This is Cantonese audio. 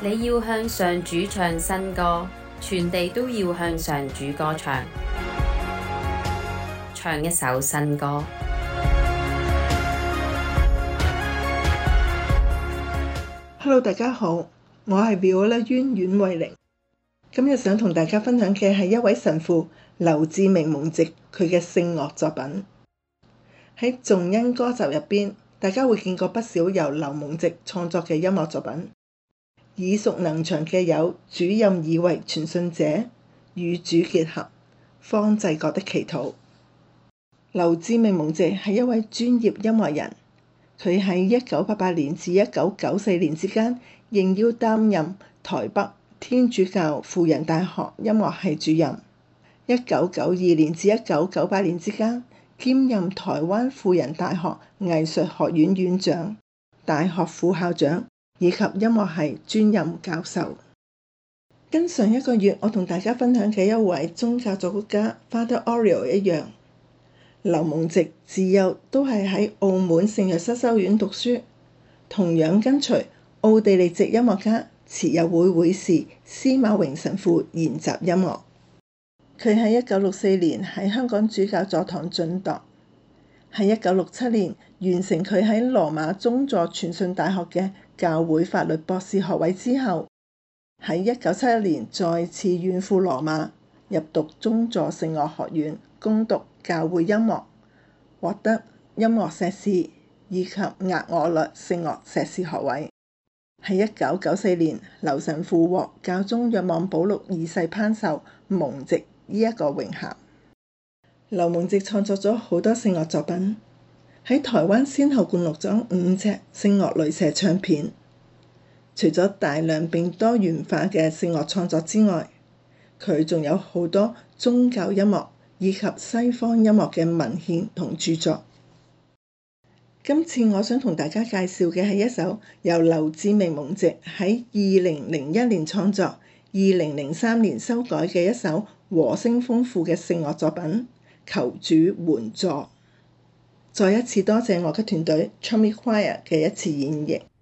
你要向上主唱新歌，全地都要向上主歌唱，唱一首新歌。 Hello， 大家好，我係 Viola Yuen 阮慧玲。今日想同大家分享嘅係一位神父劉志明蒙籍佢嘅聖樂作品。喺頌恩歌集入邊，大家會見過不少由劉蒙籍創作嘅音樂作品。耳熟能詳嘅有主任以為傳信者、與主結合、方濟各的祈禱。劉志明蒙籍係一位專業音樂人，佢喺1988年至1994年之間應邀擔任台北天主教輔仁大學音樂系主任，1992年至1998年之間兼任台灣輔仁大學藝術學院院長、大學副校長以及音樂系專任教授。跟上一個月我同大家分享嘅一位宗教作曲家 Father Oriol 一樣，劉蒙籍自幼都係喺澳門聖若瑟修院讀書，同樣跟隨奧地利籍音樂家慈幼會會士司馬榮神父研習音樂。佢喺1964年喺香港主教座堂晉鐸，喺1967年完成佢喺羅馬宗座傳信大學嘅教會法律博士學位之後，喺1971年再次遠赴羅馬入讀宗座聖樂學院，攻讀教會音樂，獲得音樂碩士以及額我律聖樂碩士學位。喺1994年，劉神父獲教宗若望保祿二世頒授蒙籍呢一個榮銜。劉蒙籍創作咗好多聖樂作品，喺台灣先後灌錄咗5隻聖樂雷蛇唱片。除咗大量並多元化嘅聖樂創作之外，佢仲有好多宗教音樂以及西方音樂嘅文獻同著作。今次我想同大家介紹嘅係一首由劉志明蒙籍喺2001年創作、2003年修改嘅一首和聲豐富嘅聖樂作品《求主援助》。再一次多謝我嘅團隊 Chummy Choir 嘅一次演繹。